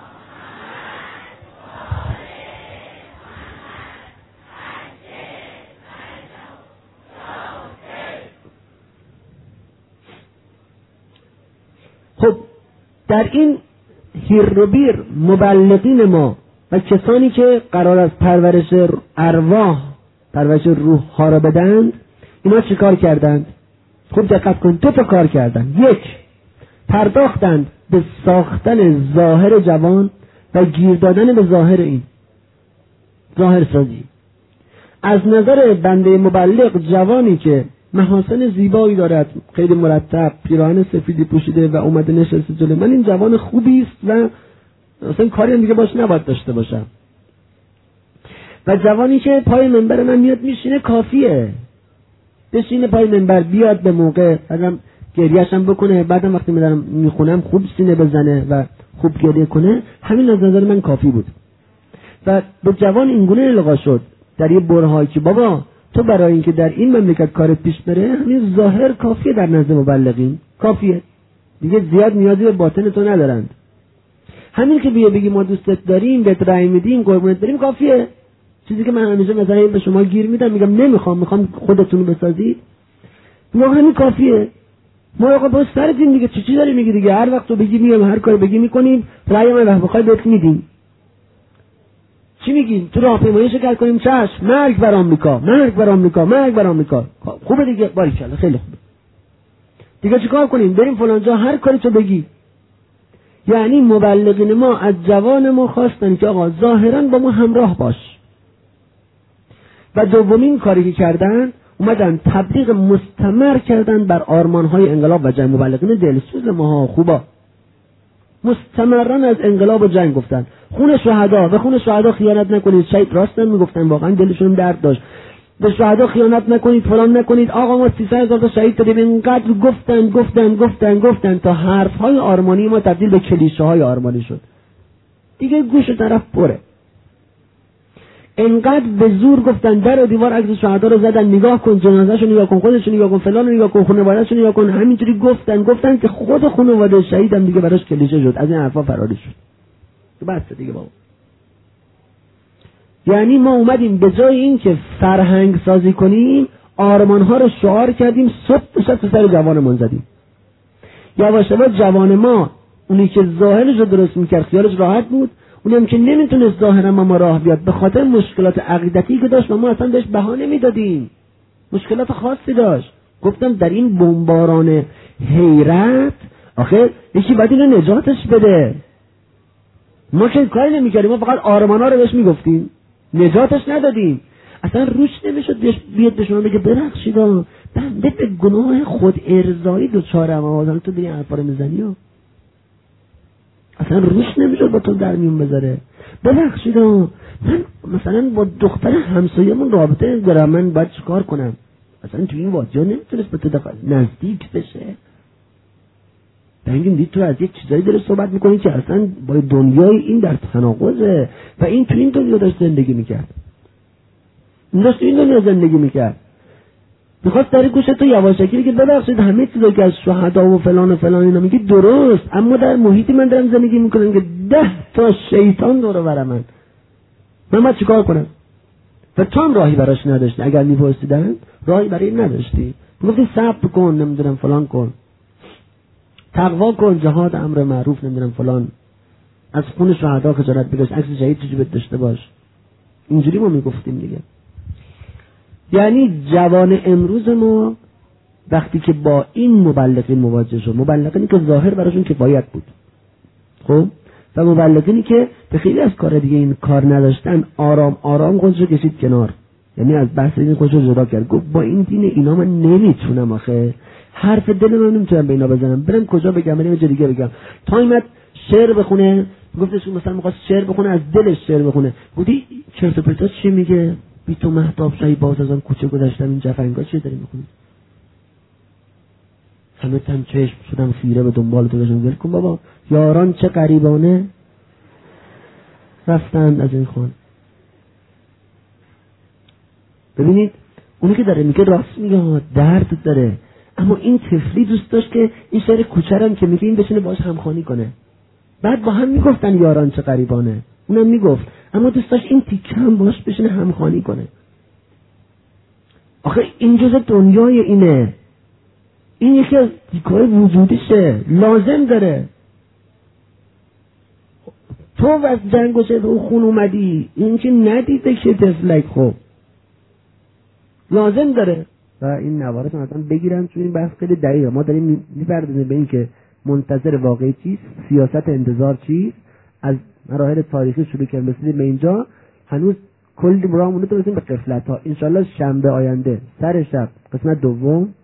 Speaker 1: خب در این هیروبیر مبلغین ما و کسانی که قرار است پرورش ارواح، پرورش روح ها را بدند، اینا چی کار کردند؟ خوب دقت کن. 2 تا کار کردند. 1 پرداختند به ساختن ظاهر جوان و گیر دادن به ظاهر این ظاهر سازی. از نظر بنده مبلغ جوانی که محاسن زیبایی دارد، خیلی مرتب، پیراهن سفیدی پوشیده و اومده نشسته جلوی من، این جوان خوبی است و اصلا کاری هم دیگه باش نباید داشته باشم. و جوانی که پای منبر من میاد میشینه کافیه، بشینه پای منبر، بیاد به موقع، بعدم گریه‌ش هم بکنه، بعدم وقتی میذارم میخونم خوب سینه بزنه و خوب گریه کنه، همین از نظر من کافی بود. و به جوان اینگونه القا شد در یه برهایی که بابا تو برای اینکه در این مملکت کارت پیش بره همین ظاهر کافیه، در نزد مبلغین کافیه، دیگه زیاد نیازی به باطن تو ندارند. همین که بگی ما دوستت داریم، بهت رأی میدیم، قربونت بریم کافیه. چیزی که من همیشه مثلا به شما گیر میدم، میگم نمیخوام خودتون رو بسازید، میگم همین کافیه. ما آقا با سرتیم دیگه، چی داری میگی دیگه، هر وقت تو بگی میام، هر کاری بگی میکنیم، رأی من وقت بخوای بهت میدیم. چی میگین؟ تو راهپیمایی شکل کنیم، چشم، مرگ بر آمریکا، مرگ بر آمریکا، مرگ بر آمریکا. خوبه دیگه، باریکلا، خیلی خوبه. دیگه چیکار کنیم؟ بریم فلان جا، هر کاری تو بگی. یعنی مبلغین ما از جوان ما خواستن که آقا ظاهرا با ما همراه باش. و دومین کاری که کردن، اومدن تبلیغ مستمر کردن بر آرمان‌های انقلاب و جنگ. مبلغین دلسوز ما خوبا مستمرن از انقلاب و جنگ گفتن، خون شهدا، به خون شهدا خیانت نکنید. شهید راستن میگفتن، واقعا دلشون درد داشت، به شهدا خیانت نکنید، فلان نکنید. آقا ما 300,000 تا شهید دادیم. اینقدر گفتن تا حرف‌های آرمانی ما تبدیل به کلیشه‌های آرمانی شد. دیگه گوش طرف پره. اینقدر به زور گفتن، در و دیوار عکس شهدا رو زدن، نگاه کن جنازه‌شو نگاه کن، خودشو نگاه کن، فلان رو نگاه کن، خانواده‌شو نگاه کن. همینطوری گفتن که خود خانواده شهید هم دیگه براش کلیشه شد، از این حرفا فراری شد. بس دیگه بابا. یعنی ما اومدیم به جای این که فرهنگ سازی کنیم، آرمان‌ها رو شعار کردیم، صبح تو سر جوانمون زدیم. یواش یواش جوان ما، اونی که ظاهرش رو درست میکرد خیالش راحت بود، اونی هم که نمیتونست ظاهرا ما راه بیاد به خاطر مشکلات عقیدتی که داشت و ما اصلا بهش بها نمیدادیم، مشکلات خاصی داشت. گفتم در این بمباران حیرت آخه یکی باید اینو نجاتش بده. ما که کاری نمیکردیم، ما فقط آرمانا رو بهش میگفتیم، نجاتش ندادیم. اصلا روش نمیشد بیاد به شما بگه ببخشید بنده به گناه خود ارضایی دوچارم، حالا تو به این حرفا رو میزنی. اصلا روش نمیشد با تو در میون بذاره. ببخشید من مثلا با دختر همسایه‌مون رابطه دارم، من باید چیکار کنم؟ اصلا تو این واجه نمیتونست به تو نزدیک بشه. بگیم دید تو از یک چیزایی داره صحبت میکنی که اصلا با دنیای این در تناقضه و این تو این دنیا داشت زندگی میکرد، این داشت این دنیا زندگی میکرد. میخواست در گوشه تو یواشکی که ببخشید همه چیزایی که از شهدا و فلان اینا میگی درست، اما در محیطی من دارم زندگی میکنم که 10 تا شیطان دور برم، من باید چیکار کنم؟ و تو هم راهی براش نداشتی. اگر میپرسیدن راهی برای نداشتی، میگفتی صبر کن، نمیدونم فلان کن، تقوا کن، جهاد، امر معروف، نمیدونم فلان، از خون شهدا خجالت بکش، عکس شهید تو جیبت داشته باش. اینجوری ما میگفتیم دیگه. یعنی جوان امروز ما وقتی که با این مبلغین مواجه شد، مبلغینی که ظاهر براشون کفایت بود، خب، و مبلغینی که به خیلی از کار دیگه این کار نداشتن، آرام آرام خودشو کشید کنار، یعنی از بحث این خودشو جدا کرد. گفت با این دین اینا من نمیتونم، آخه حرف دل من نمیتونم به اینا بزنم، برم کجا بگم، برم جای دیگه بگم. تایمت شعر بخونه، گفتش مثلا می‌خواست شعر بخونه، از دلش شعر بخونه، گفتی چرت و پرتا چی میگه، بی تو مهتاب شایی باز از آن کوچه گذشتم، این جفنگا چی داری میکنی؟ همه تن چشم شدم خیره به دنبال تو بشم. ول کن بابا، یاران چه غریبانه رفتند از این خون. ببینید اونی که داره میگه راست میگه، درد داره، اما این طفلی دوست داشت که این شعر کوچرم که میگه این بشینه باش همخوانی کنه. بعد با هم میگفتن یاران چه غریبانه، اونم میگفت، اما دوست داشت این تیکه هم باش بشینه همخوانی کنه. آخه این جزء دنیای اینه، این یکی از دیکای وجودیشه، لازم داره. تو از جنگ و شد و خون اومدی، این که ندیده که تفلک، خب لازم داره. و این نوارت مثلا بگیرن، چون این بحث خیلی دقیقه. ما داریم میپردازیم به این که منتظر واقعی چیست، سیاست انتظار چیست، از مراحل تاریخی شروع کردیم رسیدیم به اینجا. هنوز کلی برامونه برسیم به قفلت ها. انشالله شنبه آینده سر شب قسمت دوم